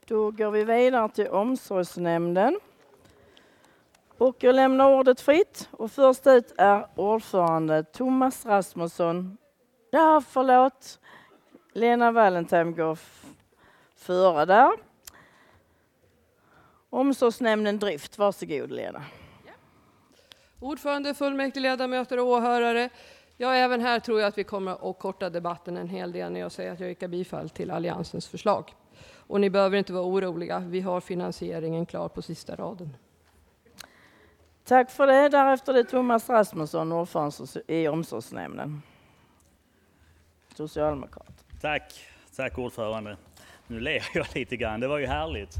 Då går vi vidare till omsorgsnämnden. Och jag lämnar ordet fritt. Och först ut är ordförande Thomas Rasmusson. Ja, förlåt. Lena Wallentheim går före där. Omsorgsnämnden drift. Varsågod Lena. Ja. Ordförande, fullmäktige, ledamöter och åhörare. Ja, även här tror jag att vi kommer att korta debatten en hel del när jag säger att jag yrkar bifall till Alliansens förslag. Och ni behöver inte vara oroliga. Vi har finansieringen klar på sista raden. Tack för det. Därefter är Thomas Rasmusson, ordförande i omsorgsnämnden. Socialdemokrat. Tack ordförande. Nu ler jag lite grann, det var ju härligt.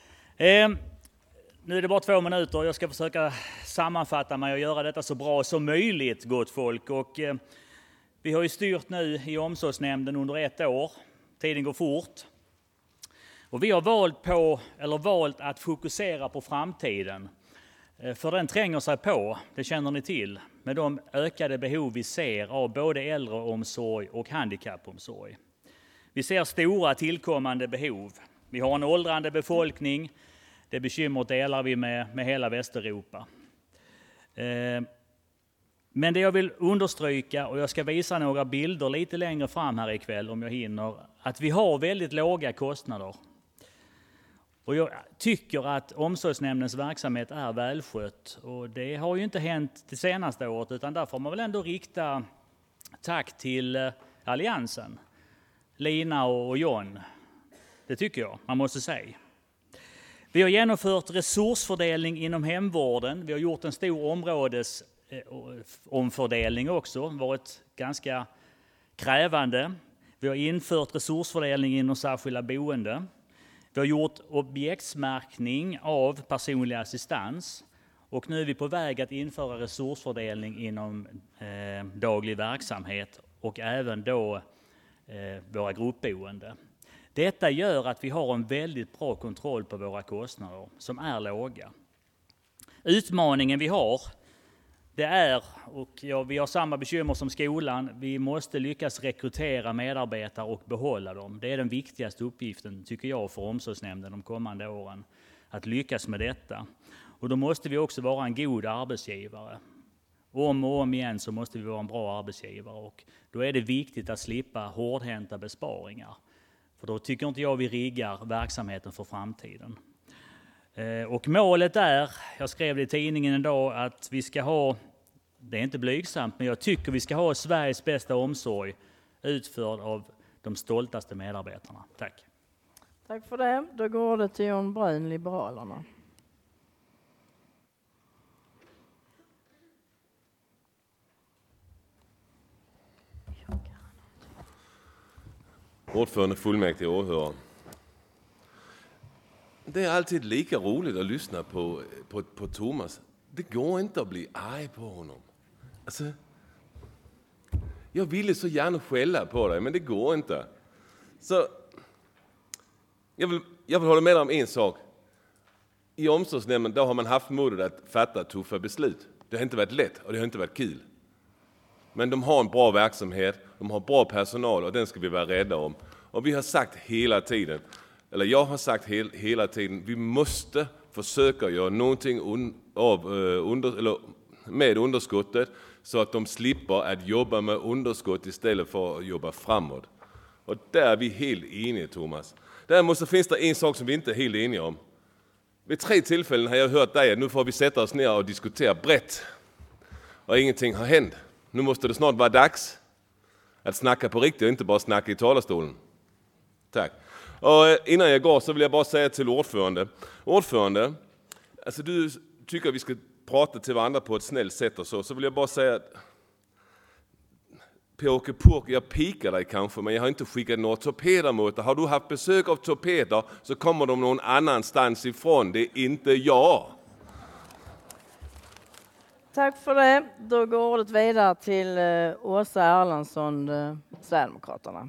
Nu är det bara 2 minuter. Jag ska försöka sammanfatta mig och göra detta så bra som möjligt, gott folk. Och, vi har ju styrt nu i omsorgsnämnden under 1 år. Tiden går fort. Och vi har valt att fokusera på framtiden. För den tränger sig på, det känner ni till, med de ökade behov vi ser av både äldreomsorg och handikappomsorg. Vi ser stora tillkommande behov. Vi har en åldrande befolkning. Det bekymret delar vi med hela Västeuropa. Men det jag vill understryka, och jag ska visa några bilder lite längre fram här ikväll om jag hinner, att vi har väldigt låga kostnader. Och jag tycker att omsorgsnämndens verksamhet är välskött, och det har ju inte hänt det senaste året, utan därför får man väl ändå rikta tack till Alliansen, Lina och John. Det tycker jag man måste säga. Vi har genomfört resursfördelning inom hemvården. Vi har gjort en stor områdesomfördelning också, varit ganska krävande. Vi har infört resursfördelning inom särskilda boende. Vi har gjort objektsmärkning av personlig assistans, och nu är vi på väg att införa resursfördelning inom daglig verksamhet och även då våra gruppboende. Detta gör att vi har en väldigt bra kontroll på våra kostnader som är låga. Utmaningen vi har, det är, och vi har samma bekymmer som skolan, vi måste lyckas rekrytera medarbetare och behålla dem. Det är den viktigaste uppgiften, tycker jag, för omsorgsnämnden de kommande åren, att lyckas med detta. Och då måste vi också vara en god arbetsgivare. Om och om igen så måste vi vara en bra arbetsgivare, och då är det viktigt att slippa hårdhänta besparingar. För då tycker inte jag vi riggar verksamheten för framtiden. Och målet är, jag skrev det i tidningen idag, att vi ska ha, det är inte blygsamt, men jag tycker vi ska ha Sveriges bästa omsorg utförd av de stoltaste medarbetarna. Tack. Tack för det. Då går det till John Brun, Liberalerna. Ordförande, fullmäktige och åhörare. Det är alltid lika roligt att lyssna på Thomas. Det går inte att bli arg på honom. Alltså, jag ville så gärna skälla på dig, men det går inte. Så jag vill hålla med om en sak. I omsorgsnämnden då har man haft modet att fatta tuffa beslut. Det har inte varit lätt och det har inte varit kul. Men de har en bra verksamhet, de har bra personal, och den ska vi vara rädda om. Och vi har sagt hela tiden, eller jag har sagt hela tiden, vi måste försöka göra någonting med underskottet så att de slipper att jobba med underskott istället för att jobba framåt. Och där är vi helt eniga, Thomas. Däremot så finns det en sak som vi inte är helt eniga om. Vid 3 tillfällen har jag hört dig att nu får vi sätta oss ner och diskutera brett. Och ingenting har hänt. Nu måste det snart vara dags att snacka på riktigt och inte bara snacka i talarstolen. Tack. Och innan jag går så vill jag bara säga till ordförande, alltså du tycker att vi ska prata till varandra på ett snällt sätt och så vill jag bara säga att Påke Purk, jag pikar dig kanske, men jag har inte skickat några torpeder mot dig. Har du haft besök av torpeder så kommer de någon annanstans ifrån, det är inte jag. Tack för det. Då går ordet vidare till Åsa Erlandsson, Sverigedemokraterna.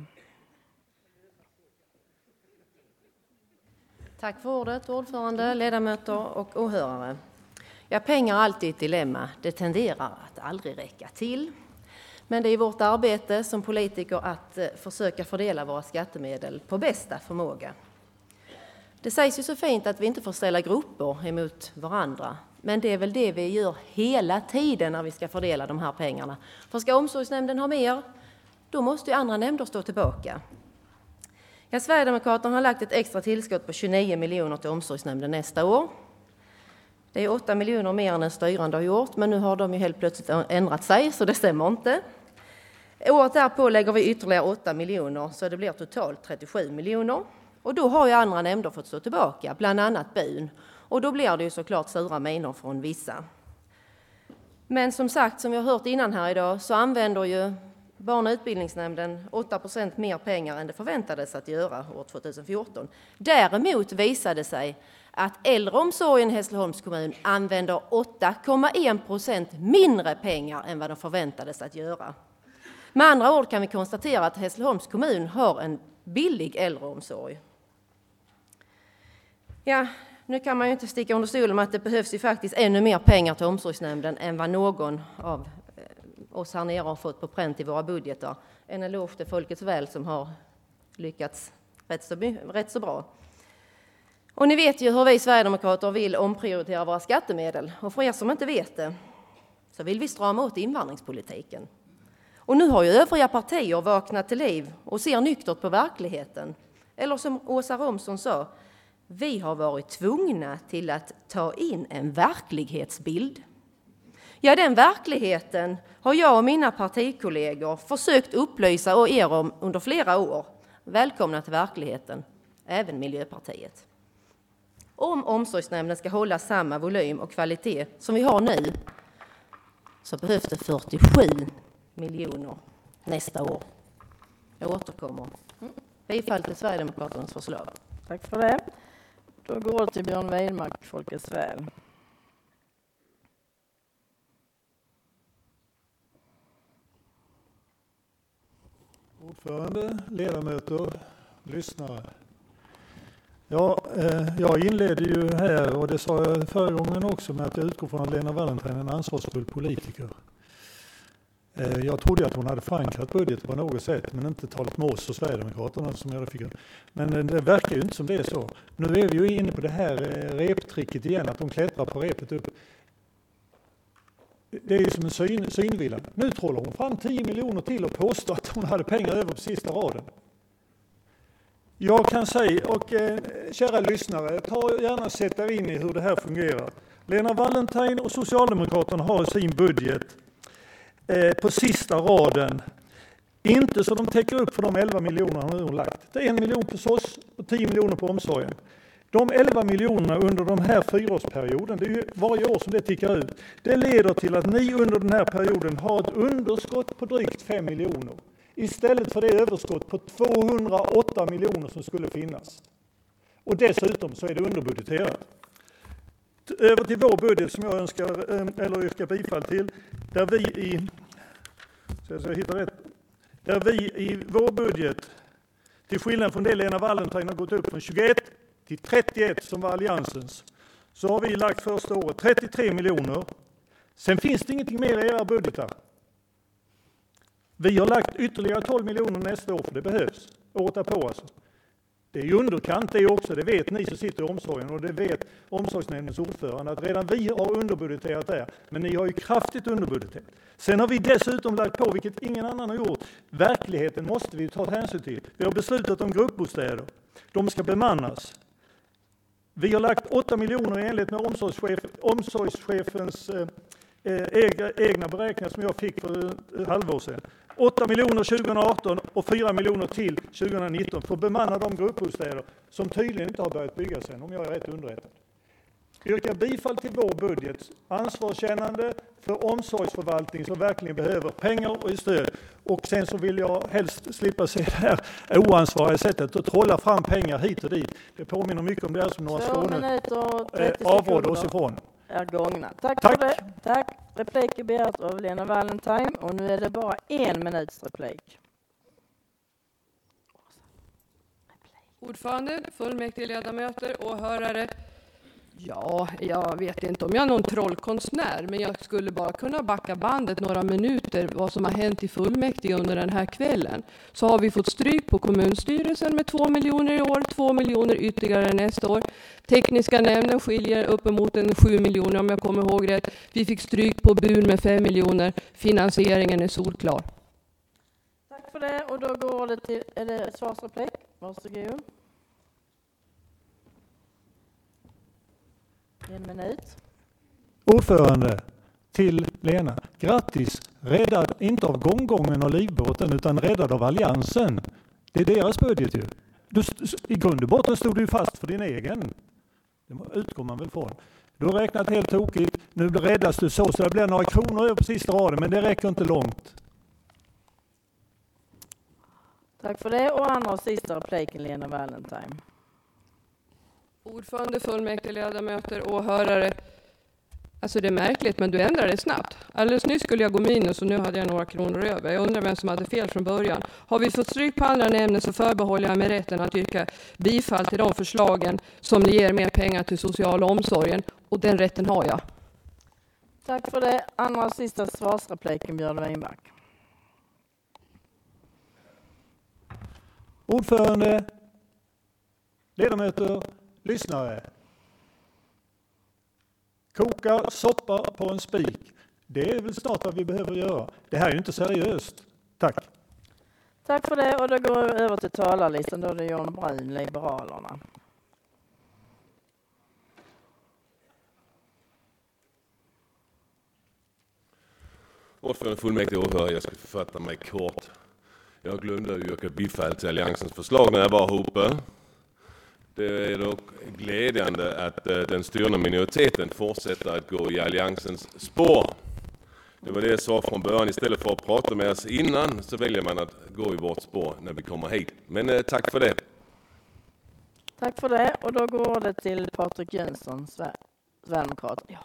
Tack för ordet, ordförande, ledamöter och åhörare. Ja, pengar är alltid ett dilemma. Det tenderar att aldrig räcka till. Men det är vårt arbete som politiker att försöka fördela våra skattemedel på bästa förmåga. Det sägs ju så fint att vi inte får ställa grupper emot varandra. Men det är väl det vi gör hela tiden när vi ska fördela de här pengarna. För ska omsorgsnämnden ha mer, då måste ju andra nämnder stå tillbaka. Ja, Sverigedemokraterna har lagt ett extra tillskott på 29 miljoner till omsorgsnämnden nästa år. Det är 8 miljoner mer än den styrande har gjort, men nu har de ju helt plötsligt ändrat sig, så det stämmer inte. Året därpå lägger vi ytterligare 8 miljoner, så det blir totalt 37 miljoner. Och då har ju andra nämnder fått stå tillbaka, bland annat BUN. Och då blir det ju såklart sura miner från vissa. Men som sagt, som vi har hört innan här idag, så använder ju Barn- och utbildningsnämnden 8% mer pengar än det förväntades att göra år 2014. Däremot visade det sig att äldreomsorgen i Hässleholms kommun använder 8,1% mindre pengar än vad de förväntades att göra. Med andra ord kan vi konstatera att Hässleholms kommun har en billig äldreomsorg. Ja, nu kan man ju inte sticka under stolen med att det behövs ju faktiskt ännu mer pengar till omsorgsnämnden än vad någon av oss här nere har fått på pränt i våra budgetar. En eloge till Folkets Väl som har lyckats rätt så bra. Och ni vet ju hur vi Sverigedemokrater vill omprioritera våra skattemedel. Och för er som inte vet det, så vill vi strama åt invandringspolitiken. Och nu har ju övriga partier vaknat till liv och ser nyktert på verkligheten. Eller som Åsa Romson sa, vi har varit tvungna till att ta in en verklighetsbild. Ja, den verkligheten har jag och mina partikollegor försökt upplysa er om under flera år. Välkomna till verkligheten, även Miljöpartiet. Om omsorgsnämnden ska hålla samma volym och kvalitet som vi har nu, så behövs det 47 miljoner nästa år. Jag återkommer. Bifall till Sverigedemokraternas förslag. Tack för det. Då går det till Björn Weidmark, Folkets Väl. Ordförande, ledamöter, lyssnare. Ja, jag inledde ju här, och det sa jag förra gången också, med att jag utgår från att Lena Wallentheim är en ansvarsfull politiker. Jag trodde att hon hade förankrat budget på något sätt, men inte talat med oss och Sverigedemokraterna som jag fick. Men det verkar ju inte som det är så. Nu är vi ju inne på det här reptricket igen, att de klättrar på repet upp. Det är ju som en synvilla. Nu trollar hon fram 10 miljoner till och påstår att hon hade pengar över på sista raden. Jag kan säga, och kära lyssnare, ta gärna sätta er in i hur det här fungerar. Lena Wallentheim och Socialdemokraterna har sin budget på sista raden. Inte så de täcker upp för de 11 miljoner hon har lagt. Det är 1 miljon på SOS och 10 miljoner på omsorgen. De 11 miljonerna under de här 4-årsperioden, det är ju varje år som det tickar ut, det leder till att ni under den här perioden har ett underskott på drygt 5 miljoner. Istället för det överskott på 208 miljoner som skulle finnas. Och dessutom så är det underbudgeterat. Över till vår budget som jag yrkar bifall till, där vi i vår budget, till skillnad från det Lena Wallentheim har gått upp från 21 till 31 som var alliansens, så har vi lagt första året 33 miljoner. Sen finns det ingenting mer i era budgetar. Vi har lagt ytterligare 12 miljoner nästa år, för det behövs. Året därpå alltså. Det är ju underkant det också, det vet ni som sitter i omsorgen, och det vet omsorgsnämndens ordförande, att redan vi har underbudgeterat där, men ni har ju kraftigt underbudgeterat. Sen har vi dessutom lagt på, vilket ingen annan har gjort, verkligheten måste vi ta hänsyn till. Vi har beslutat om gruppbostäder, de ska bemannas. Vi har lagt 8 miljoner i enlighet med omsorgschefens egna beräkningar som jag fick för ett halvår sedan. 8 miljoner 2018 och 4 miljoner till 2019 för att bemanna de gruppbostäder som tydligen inte har börjat byggas än, om jag är rätt underrättad. Jag yrkar bifall till vår budget, ansvarskännande för omsorgsförvaltning som verkligen behöver pengar och stöd. Och sen så vill jag helst slippa se det här oansvariga sättet att trolla fram pengar hit och dit. Det påminner mycket om det här som några Skåne avrådde oss ifrån. Är gångna. Tack för det. Tack. Replik är begärt av Lena Wallentheim, och nu är det bara 1 minuts replik. Ordförande, fullmäktige ledamöter, åhörare. Ja, jag vet inte om jag är någon trollkonstnär, men jag skulle bara kunna backa bandet några minuter vad som har hänt i fullmäktige under den här kvällen. Så har vi fått stryk på kommunstyrelsen med 2 miljoner i år, 2 miljoner ytterligare nästa år. Tekniska nämnden skiljer uppemot 7 miljoner om jag kommer ihåg rätt. Vi fick stryk på BUR med 5 miljoner. Finansieringen är solklar. Tack för det, och då går det till, är det svarsreplik? Varsågod. 1 minut. Ordförande till Lena. Grattis! Räddad inte av gånggången och livbåten utan räddad av alliansen. Det är deras budget ju. I grund och botten stod du fast för din egen. Det utgår man väl från. Du har räknat helt tokigt. Nu räddas du så det blir några kronor över på sista raden, men det räcker inte långt. Tack för det, och andra och sista repliken Lena Valentine. Ordförande, fullmäktige, ledamöter, åhörare. Alltså det är märkligt, men du ändrar det snabbt. Alldeles nyss skulle jag gå minus och nu hade jag några kronor över. Jag undrar vem som hade fel från början. Har vi fått stryk på andra nämnden så förbehåller jag mig rätten att yrka bifall till de förslagen som ger mer pengar till social omsorgen. Och den rätten har jag. Tack för det. Andra och sista svarsrepliken Björn Weinback. Ordförande, ledamöter, lyssnare. Koka soppa på en spik. Det är väl snart vad vi behöver göra. Det här är ju inte seriöst. Tack. Tack för det, och då går vi över till talarlistan. Då är det John Brun, Liberalerna. Ordförande fullmäktige åhörare, jag ska författa mig kort. Jag glömde att yrka bifall till alliansens förslag när jag var uppe. Det är dock glädjande att den styrande minoriteten fortsätter att gå i alliansens spår. Det var det jag sa från början. Istället för att prata med oss innan så väljer man att gå i vårt spår när vi kommer hit. Men tack för det. Tack för det, och då går det till Patrik Jönsson, Sverigedemokrat. Ja,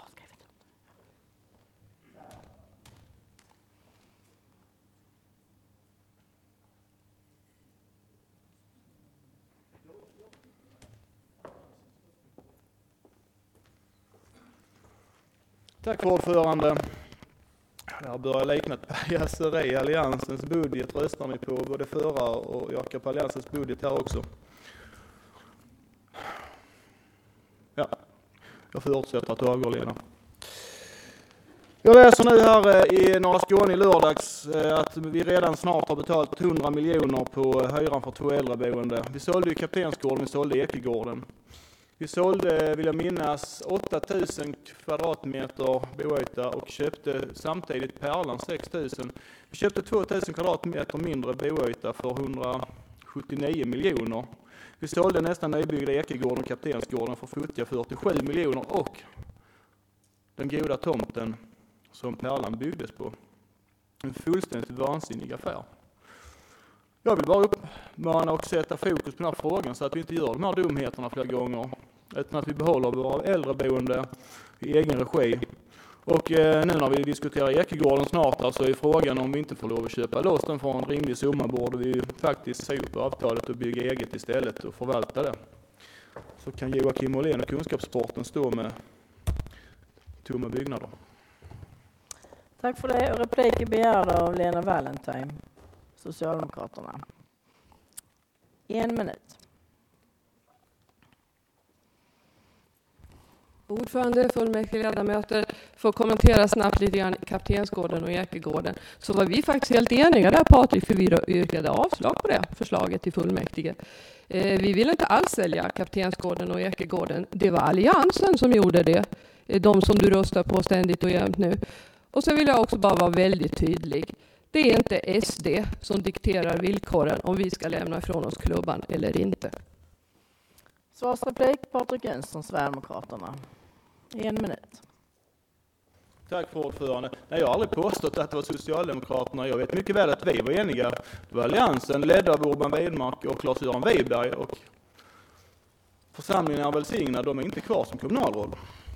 Tack för ordförande. Det här börjar likna ett pajaseri. Alliansens budget röstar ni på både förra och jag kan på alliansens budget här också. Ja, jag förutsätter att du avgår, Lena. Jag läser nu här i Norra Skåne i lördags att vi redan snart har betalat 100 miljoner på hyran för 2 äldreboende. Vi sålde ju Kaptensgården, vi sålde Ekegården. Vi sålde, vill jag minnas, 8000 kvadratmeter boyta och köpte samtidigt Pärlan 6000. Vi köpte 2000 kvadratmeter mindre boyta för 179 miljoner. Vi sålde nästan nybyggda Ekegården och Kaptensgården för futtiga 47 miljoner och den goda tomten som Pärlan byggdes på. En fullständigt vansinnig affär. Jag vill bara uppmana och sätta fokus på den här frågan så att vi inte gör de här dumheterna flera gånger. Utan att vi behåller våra äldreboende i egen regi. Och nu när vi diskuterar Ekegården snart, alltså är frågan om vi inte får lov att köpa loss den för en rimlig summa, borde vi faktiskt se upp avtalet och bygga eget istället och förvalta det. Så kan Joakim Åhlén och Kunskapssporten stå med tomma byggnader. tack för det, och repliker begärda av Lena Valentine, Socialdemokraterna. 1 minut. Ordförande, fullmäktige, ledamöter, får kommentera snabbt lite grann Kaptensgården och Ekegården. Så var vi faktiskt helt eniga där, Patrik, för vi yrkade avslag på det förslaget i fullmäktige. Vi ville inte alls sälja Kaptensgården och Ekegården. Det var alliansen som gjorde det. De som du röstar på ständigt och jämt nu. Och sen vill jag också bara vara väldigt tydlig. Det är inte SD som dikterar villkoren om vi ska lämna ifrån oss klubban eller inte. Svarsreplik Patrik Jönsson, Sverigedemokraterna. 1 minut. Tack för ordförande. Nej, jag har aldrig påstått att det var Socialdemokraterna. Jag vet mycket väl att vi var eniga. Det var alliansen ledd av Urban Widmark och Claes-Göran Wiberg. Och församlingen är välsignad, de är inte kvar som kommunalråd.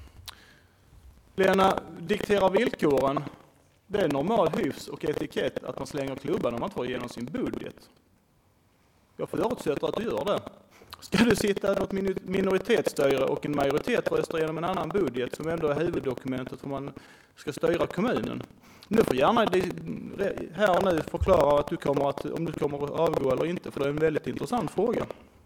Lena dikterar villkoren. Det är normal hyfs och etikett att man slänger klubban om man får igenom sin budget. Jag förutsätter att du gör det. Ska du sitta i något minoritetsstyre och en majoritet röstar igenom en annan budget som ändå är huvuddokumentet för man ska styra kommunen? Du får gärna här och nu förklara att om du kommer att avgå eller inte, för det är en väldigt intressant fråga.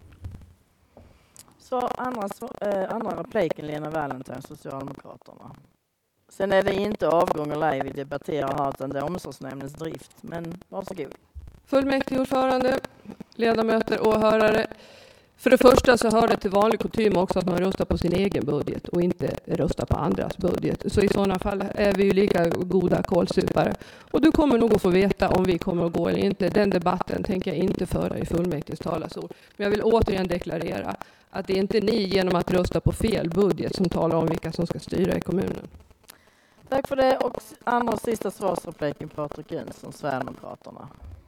Så andra repliken, Lena Valentine, Socialdemokraterna. Sen är det inte avgång eller ej vi debatterar här, utan det är omsorgsnämndens drift. Men varsågod. Fullmäktigeordförande, ledamöter, åhörare. För det första så hör det till vanlig kutym också att man röstar på sin egen budget och inte röstar på andras budget. Så i sådana fall är vi ju lika goda kålsupare. Och du kommer nog att få veta om vi kommer att gå eller inte. Den debatten tänker jag inte föra i fullmäktiges talarstol. Men jag vill återigen deklarera att det är inte ni genom att rösta på fel budget som talar om vilka som ska styra i kommunen. Tack för det. Och andra och sista svarsrepliken, Patrik Jönsson, Sverigedemokraterna.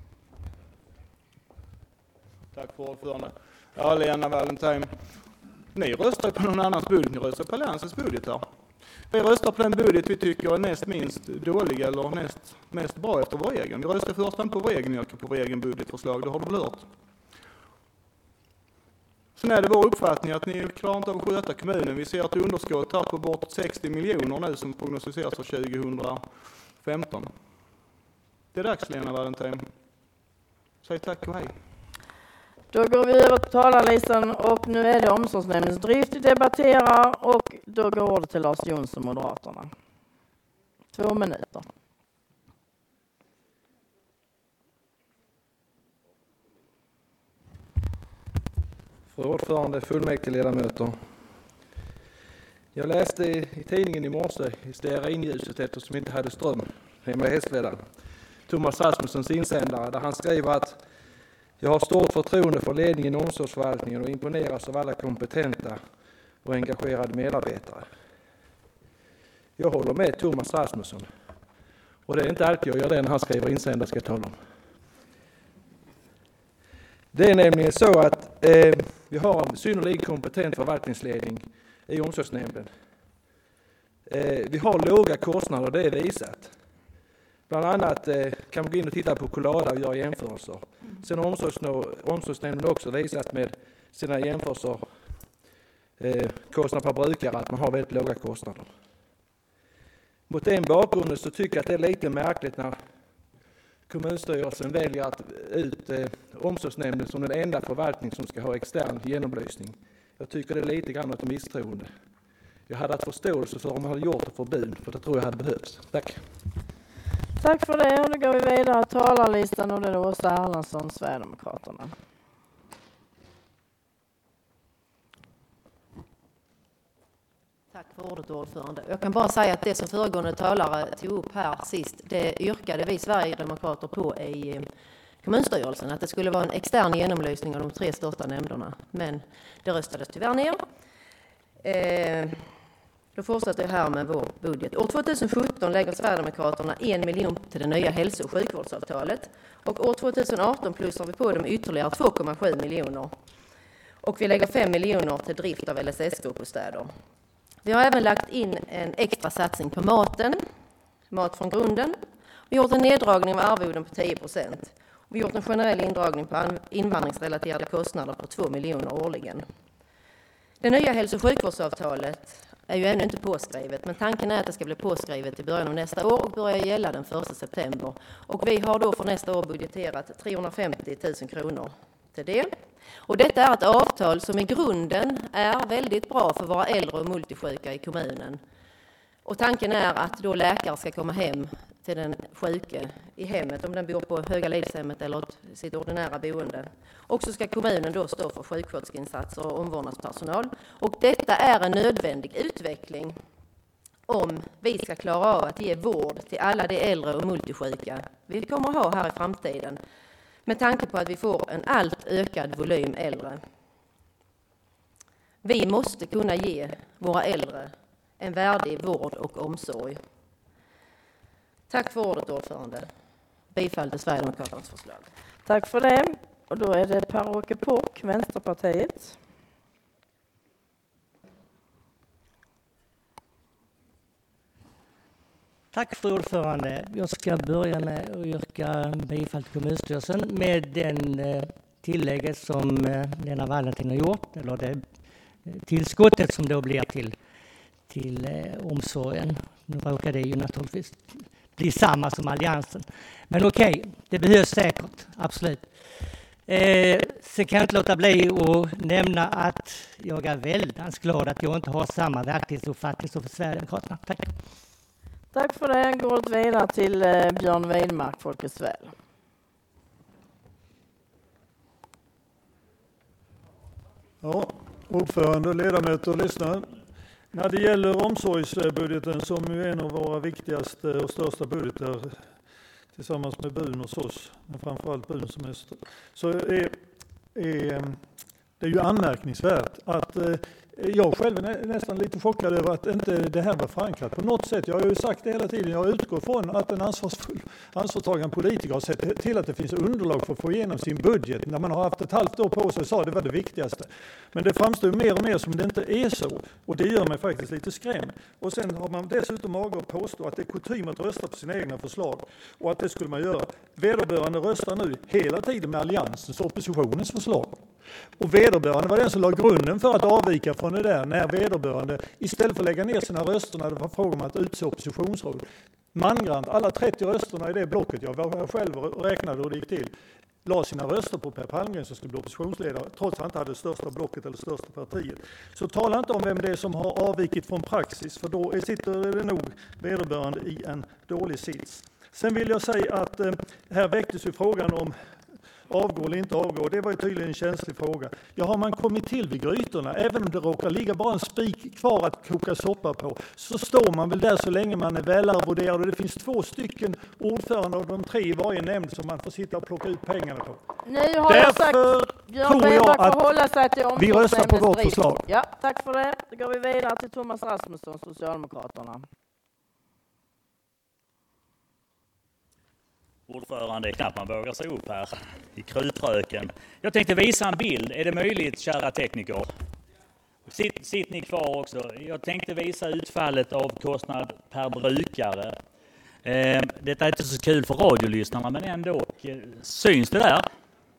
Tack för ordförande. Ja, Lena Valentine, ni röstar på någon annans budget, ni röstar på Alliansens budget här. Vi röstar på den budget vi tycker är näst minst dålig eller mest bra efter vår egen. Vi röstar först på vår egen, på vår egen budgetförslag, det har du väl hört. Sen är det vår uppfattning att ni klarar inte av att sköta kommunen. Vi ser ett underskott här på bortåt 60 miljoner nu som prognostiseras för 2015. Det är dags, Lena Valentine. Säg tack och hej. Då går vi över till talarlistan och nu är det omsorgsnämndens drift vi debatterar och då går ordet till Lars Jonsson, Moderaterna. 2 minuter. Fru ordförande, fullmäktigeledamöter. Jag läste i tidningen i morse i stearinljuset eftersom vi inte hade ström hemma i Hästveda. Thomas Rasmussens insändare där han skriver att jag har stort förtroende för ledningen i omsorgsförvaltningen och imponeras av alla kompetenta och engagerade medarbetare. Jag håller med Thomas Rasmussen. Och det är inte alltid jag gör det när han skriver insändare, ska jag tala om. Det är nämligen så att vi har en synnerligen kompetent förvaltningsledning i omsorgsnämnden. Vi har låga kostnader, det är visat. Bland annat kan man gå in och titta på Collada och göra jämförelser. Sen har omsorgsnämnden också visat med sina jämförelser kostnader per brukare att man har väldigt låga kostnader. Mot den bakgrunden så tycker jag att det är lite märkligt när kommunstyrelsen väljer att ut omsorgsnämnden som den enda förvaltning som ska ha extern genomlysning. Jag tycker det är lite grann ett misstroende. Jag hade haft förståelse för om man hade gjort ett förbud, för det tror jag hade behövts. Tack. Tack för det. Och då går vi vidare till talarlistan och det är Åsa Erlandsson, Sverigedemokraterna. Tack för ordet, ordförande. Jag kan bara säga att det som föregående talare tog upp här sist, det yrkade vi Sverigedemokrater på i kommunstyrelsen, att det skulle vara en extern genomlysning av de 3 största nämnderna. Men det röstades tyvärr ner. Då fortsätter jag här med vår budget. År 2017 lägger Sverigedemokraterna 1 miljon till det nya hälso- och sjukvårdsavtalet. Och år 2018 plussar vi på dem ytterligare 2,7 miljoner. Och vi lägger 5 miljoner till drift av LSS-gruppbostäder. Vi har även lagt in en extra satsning på maten, mat från grunden. Vi har gjort en neddragning av arvoden på 10%. Vi har gjort en generell indragning på invandringsrelaterade kostnader på 2 miljoner årligen. Det nya hälso- och sjukvårdsavtalet är ju ännu inte påskrivet, men tanken är att det ska bli påskrivet i början av nästa år och börja gälla den 1 september. Och vi har då för nästa år budgeterat 350 000 kronor till det. Och detta är ett avtal som i grunden är väldigt bra för våra äldre och multisjuka i kommunen. Och tanken är att då läkare ska komma hem till den sjuke i hemmet, om den bor på Högalidshemmet eller sitt ordinära boende. Och så ska kommunen då stå för sjukvårdsinsatser och omvårdnadspersonal. Och detta är en nödvändig utveckling om vi ska klara av att ge vård till alla de äldre och multisjuka vi kommer att ha här i framtiden. Med tanke på att vi får en allt ökad volym äldre. Vi måste kunna ge våra äldre en värdig vård och omsorg. Tack för ordet, ordförande. Bifall till Sverigedemokraternas förslag. Tack för det. Och då är det Per-Åke Påk, Vänsterpartiet. Tack för ordförande. Jag ska börja med att yrka bifall till kommunstyrelsen med den tillägget som Lena Valentin har gjort, eller det tillskottet som då blir till omsorgen. Nu råkar det ju naturligtvis bli samma som alliansen. Men okej, det behövs säkert, absolut. Så kan jag inte låta bli att nämna att jag är väldigt glad att jag inte har samma verklighetsuppfattning som för Sverigedemokraterna. Tack. Tack för det. Går det vidare till Björn Widmark, Folkets väl. Ja, ordförande, ledamöter och lyssnare. När det gäller omsorgsbudgeten, som är en av våra viktigaste och största budgetar tillsammans med BUN hos oss, men framförallt BUN som är så är det ju anmärkningsvärt att jag själv är nästan lite chockad över att inte det här var förankrat på något sätt. Jag har ju sagt det hela tiden, jag utgår från att en ansvarstagande politiker har sett till att det finns underlag för att få igenom sin budget när man har haft ett halvt år på sig och sa det var det viktigaste. Men det framstår mer och mer som det inte är så, och det gör mig faktiskt lite skrämd. Och sen har man dessutom mage att påstå att det är kutym att rösta på sina egna förslag, och att det skulle man göra. Vederbörande röstar nu hela tiden med alliansens och oppositionens förslag. Och vederbörande var den som la grunden för att avvika från det där, när vederbörande istället för att lägga ner sina röster när det var fråga om att utse oppositionsråd, mangrant, alla 30 rösterna i det blocket, jag var själv och räknade hur det gick till, la sina röster på Per Palmgren som skulle bli oppositionsledare, trots att han inte hade det största blocket eller största partiet. Så tala inte om vem det är som har avvikit från praxis, för då sitter det nog vederbörande i en dålig sits. Sen vill jag säga att här väcktes ju frågan om avgå eller inte avgå. Det var ju tydligen en känslig fråga. Ja, har man kommit till vid grytorna, även om det råkar ligga bara en spik kvar att koka soppa på, så står man väl där så länge man är välarvoderad, och det finns 2 stycken ordförande av de 3 i varje nämnd som man får sitta och plocka ut pengarna på. Nu har jag sagt, Björn Widmark får hålla sig till vi röstar på vårt förslag. Ja, tack för det. Då går vi vidare till Thomas Rasmusson, Socialdemokraterna. Ordförande, knappt man vågar sig upp här i krutröken. Jag tänkte visa en bild. Är det möjligt, kära tekniker? Sitt ni kvar också. Jag tänkte visa utfallet av kostnad per brukare. Detta är inte så kul för radiolyssnarna, men ändå. Syns det där?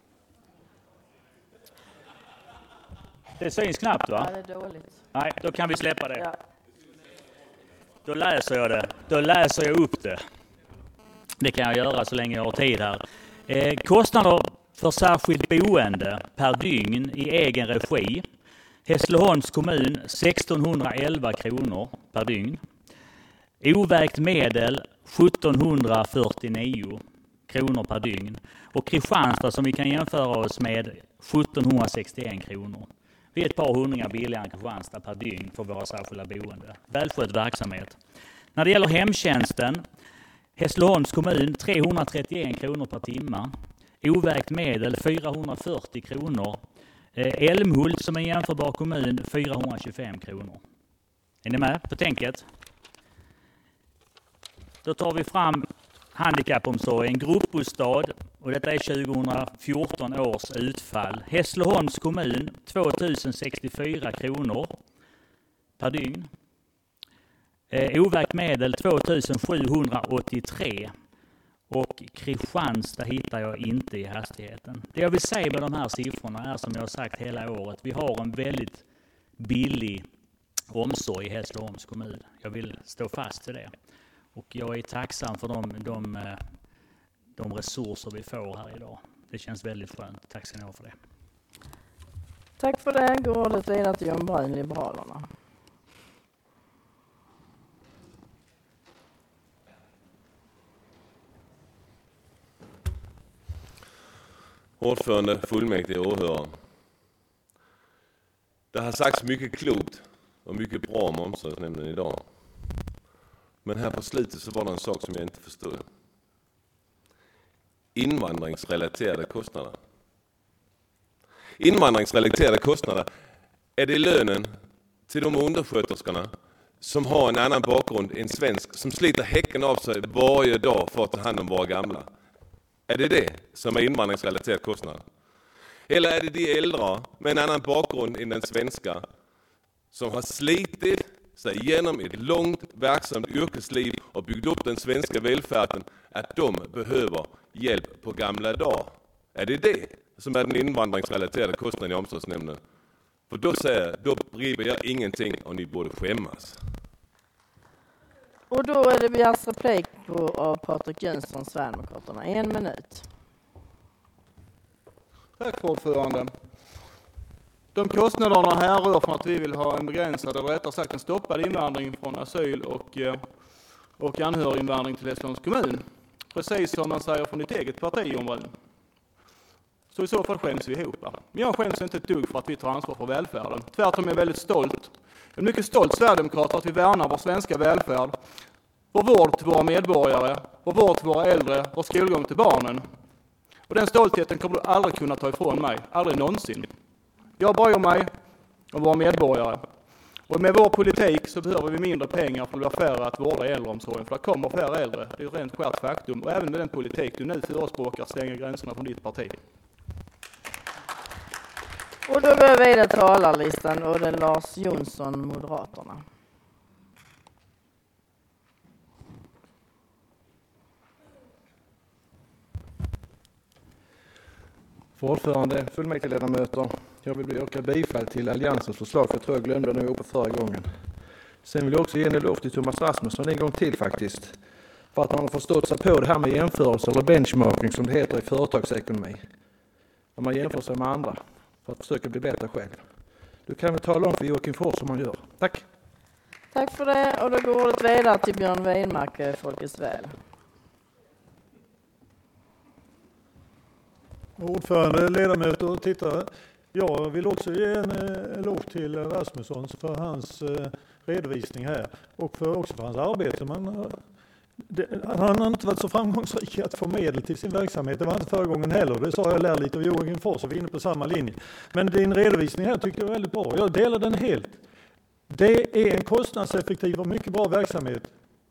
Det syns knappt, va? Ja, det är dåligt. Nej, då kan vi släppa det. Ja. Då läser jag det. Då läser jag upp det. Det kan jag göra så länge jag har tid här. Kostnader för särskilt boende per dygn i egen regi. Hässleholms kommun 1611 kronor per dygn. Ovägt medel 1749 kronor per dygn. Och Kristianstad, som vi kan jämföra oss med, 1761 kronor. Vi är ett par hundringar billigare än Kristianstad per dygn för våra särskilda boende. Välskött verksamhet. När det gäller hemtjänsten, Hässleholms kommun 331 kronor per timme. Ovägt medel 440 kronor. Älmhult, som är en jämförbar kommun, 425 kronor. Är ni med på tänket? Då tar vi fram handikappomsorgen, gruppbostad, och detta är 2014 års utfall. Hässleholms kommun 2064 kronor per dygn. Ovägt medel 2783, och Kristianstad hittar jag inte i hastigheten. Det jag vill säga med de här siffrorna är, som jag har sagt hela året, vi har en väldigt billig omsorg i Hässleholms kommun. Jag vill stå fast vid det. Och jag är tacksam för de resurser vi får här idag. Det känns väldigt skönt. Tack ska ni ha för det. Tack för det. Går ordet vidare till John Brun, Liberalerna. Ordförande, fullmäktige och åhörare. Det har sagts mycket klokt och mycket bra om omsorgsnämnden idag. Men här på slutet så var det en sak som jag inte förstod. Invandringsrelaterade kostnader. Invandringsrelaterade kostnader, är det lönen till de undersköterskorna som har en annan bakgrund än svensk, som sliter häcken av sig varje dag för att ta hand om våra gamla? Är det som är invandringsrelaterade kostnader? Eller är det de äldre med en annan bakgrund än den svenska som har slitit sig igenom ett långt verksamt yrkesliv och byggt upp den svenska välfärden, att de behöver hjälp på gamla dagar? Är det som är den invandringsrelaterade kostnaden i omsorgsnämnden? För då driver jag ingenting och ni borde skämmas. Och då är det begärs replik av Patrik Jönsson, Sverigedemokraterna. 1 minut. Tack för ordförande. De kostnaderna härrör från att vi vill ha en begränsad, eller rättare sagt en stoppad invandring från asyl och anhöriginvandring till Hässleholms kommun. Precis som man säger från ditt eget parti, Jon Brun. Så i så fall skäms vi ihop. Men jag skäms inte ett dugg för att vi tar ansvar för välfärden. Tvärtom är jag väldigt stolt. Jag är mycket stolt sverigedemokrat för att vi värnar vår svenska välfärd. Vår vård till våra medborgare, vår vård till våra äldre, vår skolgång till barnen. Och den stoltheten kommer du aldrig kunna ta ifrån mig. Aldrig någonsin. Jag bryr mig om våra medborgare. Och med vår politik så behöver vi mindre pengar för att bli färre att vårda i äldreomsorgen. För det kommer färre äldre. Det är rent skärt faktum. Och även med den politik du nu förespråkar stänger gränserna från ditt parti. Och då går vi vidare till talarlistan och det är Lars Jonsson, Moderaterna. För ordförande, fullmäktigeledamöter, jag vill yrka bifall till Alliansens förslag, för jag tror jag glömde det uppe förra gången. Sen vill jag också ge en eloge till Thomas Rasmusson en gång till faktiskt, för att han har förstått sig på det här med jämförelser eller benchmarking som det heter i företagsekonomi. När man jämför sig med andra för att försöka bli bättre själv. Du kan väl tala om för Joakim Fors som man gör. Tack! Tack för det, och då går ordet vidare till Björn Weidmark, Folkets väl. Ordförande, ledamöter och tittare. Jag vill också ge en eloge till Rasmusson för hans redovisning här och också för hans arbete. Han har inte varit så framgångsrik att få medel till sin verksamhet. Det var inte förra gången heller. Det sa jag lär lite av Joakim Fors och vi är inne på samma linje. Men din redovisning här tycker jag är väldigt bra. Jag delar den helt. Det är en kostnadseffektiv och mycket bra verksamhet.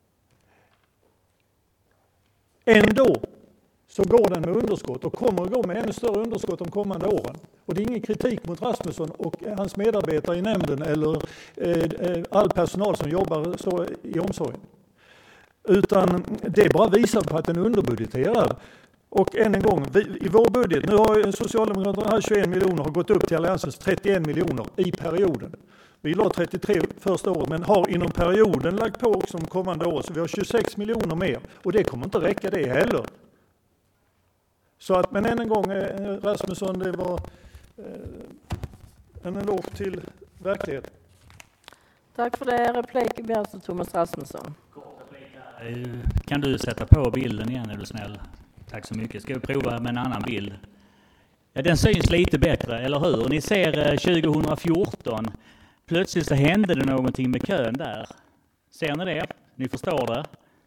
Ändå så går den med underskott och kommer att gå med ännu större underskott de kommande åren. Och det är ingen kritik mot Rasmusson och hans medarbetare i nämnden eller all personal som jobbar så i omsorgen. Utan det bara visar på att den underbudgeterar. Och än en gång, i vår budget, nu har Socialdemokraterna 21 miljoner har gått upp till Alliansens 31 miljoner i perioden. Vi la 33 första året men har inom perioden lagt på också de kommande år, så vi har 26 miljoner mer. Och det kommer inte räcka det heller. Så att, men än en gång, Rasmusson, det var en eloge till verkligheten. Tack för det. Replik begärs av Thomas Rasmusson. Kan du sätta på bilden igen, är du snäll? Tack så mycket. Ska vi prova med en annan bild? Ja, den syns lite bättre, eller hur? Ni ser 2014. Plötsligt så hände det någonting med kön där. Ser ni det? Ni förstår det?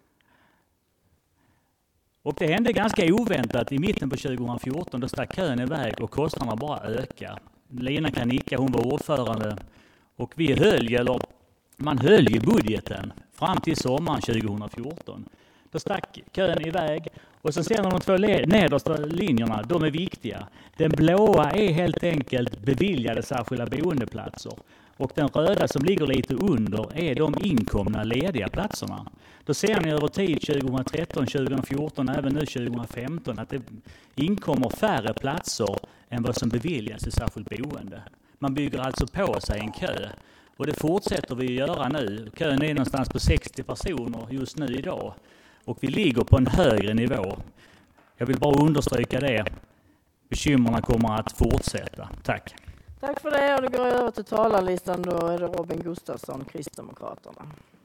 Och det hände ganska oväntat i mitten på 2014. Då stack kön iväg och kostnaderna bara ökade. Lena kan nicka, hon var ordförande. Och man höll ju budgeten fram till sommaren 2014. Då stack kön iväg. Och så ser de två nedersta linjerna, de är viktiga. Den blåa är helt enkelt beviljade särskilda boendeplatser. Och den röda som ligger lite under är de inkomna lediga platserna. Då ser ni över tid 2013, 2014, även nu 2015 att det inkommer färre platser än vad som beviljas i särskilt boende. Man bygger alltså på sig en kö. Och det fortsätter vi göra nu. Kön är någonstans på 60 personer just nu idag. Och vi ligger på en högre nivå. Jag vill bara understryka det. Bekymmerna kommer att fortsätta. Tack. Tack för det, och då går jag över till talarlistan. Då är det Robin Gustafsson, Kristdemokraterna.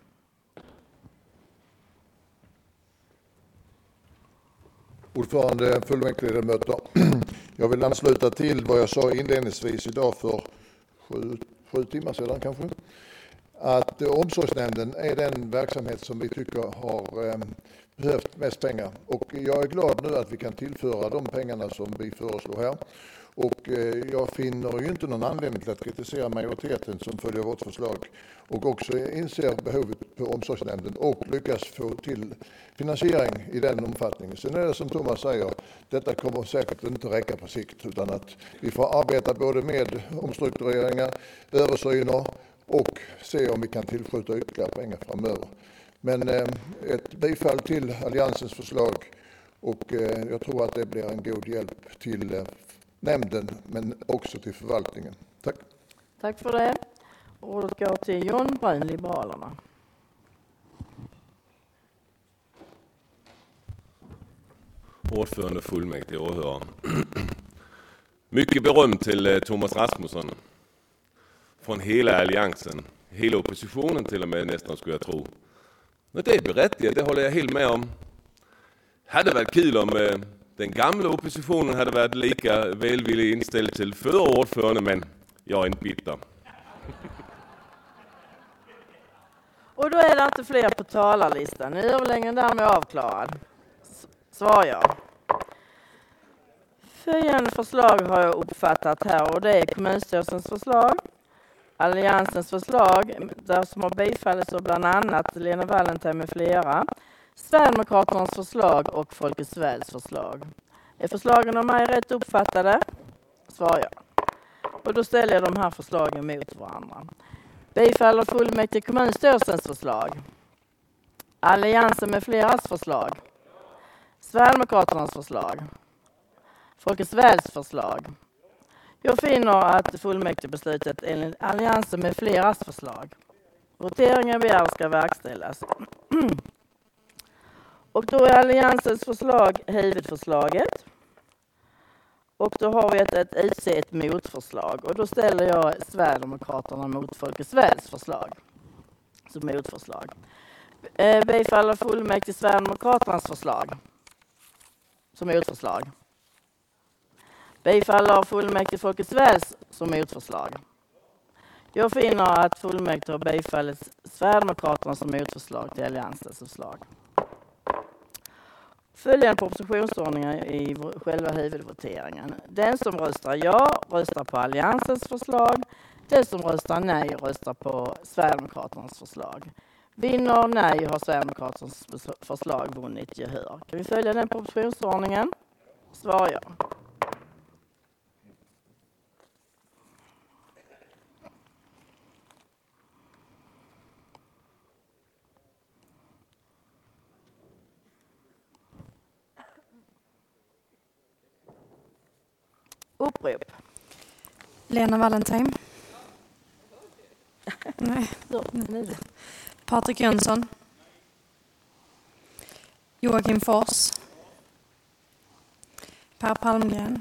Ordförande, fullmäktigeledamöter. Jag vill ansluta till vad jag sa inledningsvis idag för sju timmar sedan kanske. Att omsorgsnämnden är den verksamhet som vi tycker har behövt mest pengar. Och jag är glad nu att vi kan tillföra de pengarna som vi föreslår här. Och jag finner ju inte någon anledning till att kritisera majoriteten som följer vårt förslag och också inser behovet på omsorgsnämnden och lyckas få till finansiering i den omfattningen. Sen är det som Thomas säger, detta kommer säkert inte räcka på sikt utan att vi får arbeta både med omstruktureringar, översyner och se om vi kan tillskjuta ytterligare pengar framöver. Men ett bifall till Alliansens förslag Och jag tror att det blir en god hjälp till nämnden men också till förvaltningen. Tack. Tack för det. Ordet går till John Brun, Liberalerna. Ordförande, fullmäktige och åhörare. Mycket beröm till Thomas Rasmusson. Från hela alliansen. Hela oppositionen till och med nästan skulle jag tro. Men det är berättigat, det håller jag helt med om. Hade varit kul om den gamla oppositionen hade varit lika välvillig inställd till förra ordförande, men jag är inte bitter. Och då är det inte fler på talarlistan. Nu är överläggningen därmed avklarad. Svar ja. Följande förslag har jag uppfattat här och det är kommunstyrelsens förslag, alliansens förslag, där som har bifallits av bland annat Lena Wallentheim med flera, Sverigedemokraternas förslag och Folkets Väls förslag. Är förslagen av mig rätt uppfattade? Svar ja. Och då ställer jag de här förslagen mot varandra. Bifaller fullmäktige kommunstyrelsens förslag, alliansen med fleras förslag, Sverigedemokraternas förslag, Folkets Väls förslag. Jag finner att fullmäktigebeslutet enligt alliansen med fleras förslag. Voteringen begär ska verkställas. Och då är alliansens förslag huvudförslaget. Och då har vi ett utse ett motförslag. Och då ställer jag Sverigedemokraterna mot Folkets Väls förslag. Som motförslag. Bifaller fullmäktige Sverigedemokraternas förslag. Som motförslag. Bifaller fullmäktige Folkets Väls som motförslag. Jag finner att fullmäktige har bifallit Sverigedemokraterna som motförslag till alliansens förslag. Följande propositionsordningar i själva huvudvoteringen. Den som röstar ja röstar på alliansens förslag. Den som röstar nej röstar på Sverigedemokraternas förslag. Vinner nej har Sverigedemokraternas förslag vunnit gehör. Kan vi följa den propositionsordningen? Svar ja. Upprop. Lena Wallentheim. Nej. Patrik Jönsson. Joakim Fors. Per Palmgren.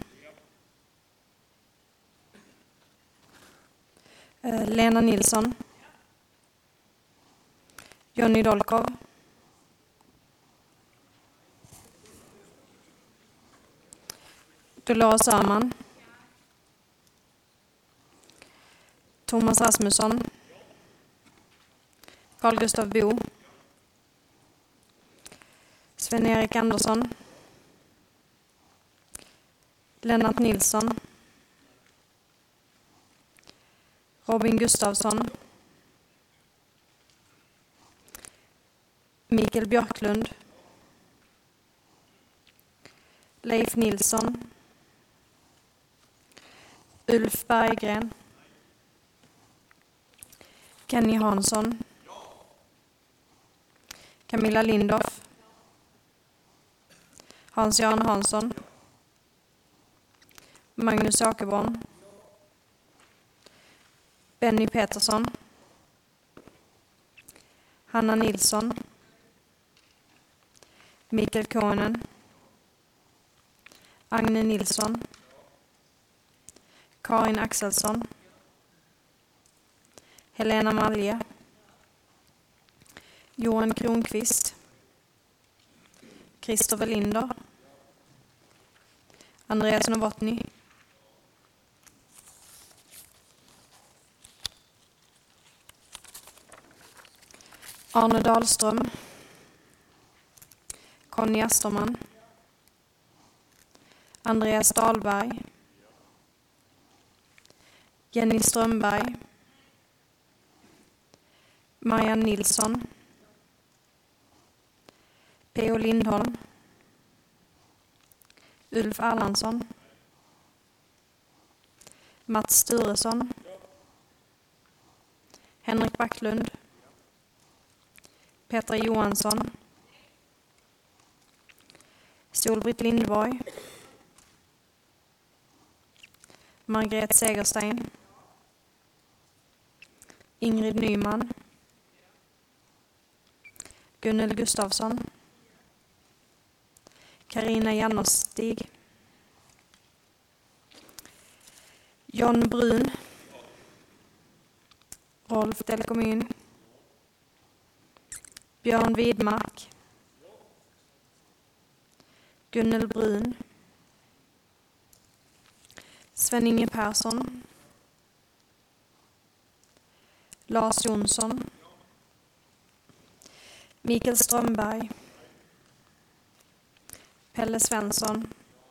Lena Nilsson. Jonny Dolkov. Dolores Öhman. Thomas Rasmusson. Carl Gustav Bo. Sven-Erik Andersson. Lennart Nilsson. Robin Gustafsson. Mikael Björklund. Leif Nilsson. Ulf Berggren. Kenny Hansson. Camilla Lindorff. Hans-Göran Hansson. Magnus Åkerborn. Benny Petersson. Hanna Nilsson. Mikael Konen. Agne Nilsson. Karin Axelsson. Helena Malje. Johan Kronqvist. Christopher Linder. Andreas Novotny. Arne Dahlström. Conny Asterman. Andreas Dahlberg. Jenny Strömberg. Marianne Nilsson. P.O. Lindholm. Ulf Erlandsson. Mats Sturesson. Henrik Backlund. Petra Johansson. Solbritt Lindborg, Margret Segerstein, Ingrid Nyman, Gunnel Gustafsson, Carina Jannerstig, John Brun, Rolf Delkomyn, Björn Widmark, Gunnel Brun, Sven-Inge Persson, Lars Jonsson, Mikael Strömberg, Pelle Svensson,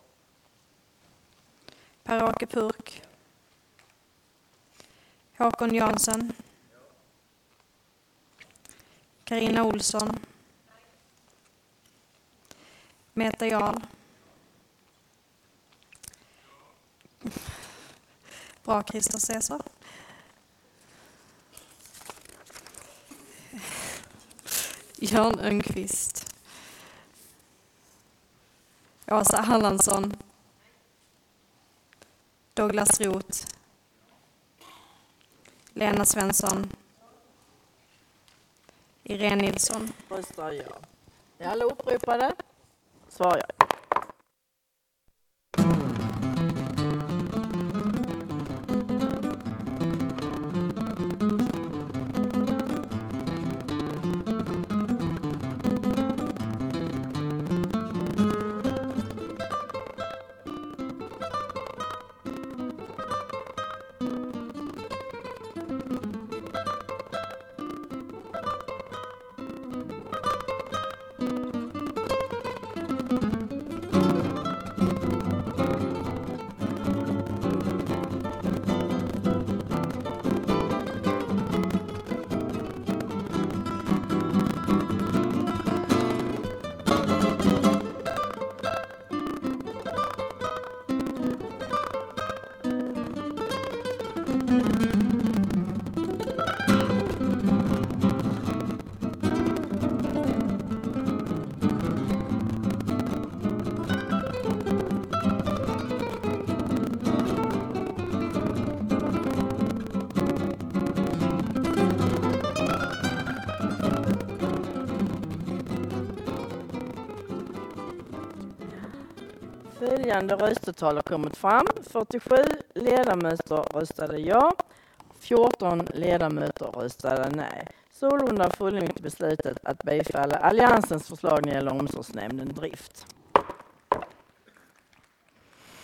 Per-Åke Purk, Håkon Jansson, Carina Olsson, Meta Jarl, bra Christer Cesar, Jörn Öngqvist, Åsa Hallandsson, Douglas Roth, Lena Svensson, Irene Nilsson. Röstar ja. Är alla uppropade? Svar ja. Följande röstetal har kommit fram. 47 ledamöter röstade ja, 14 ledamöter röstade nej. Sålunda fullmäktige beslutet att bifalla Alliansens förslag när det gäller omsorgsnämnden drift.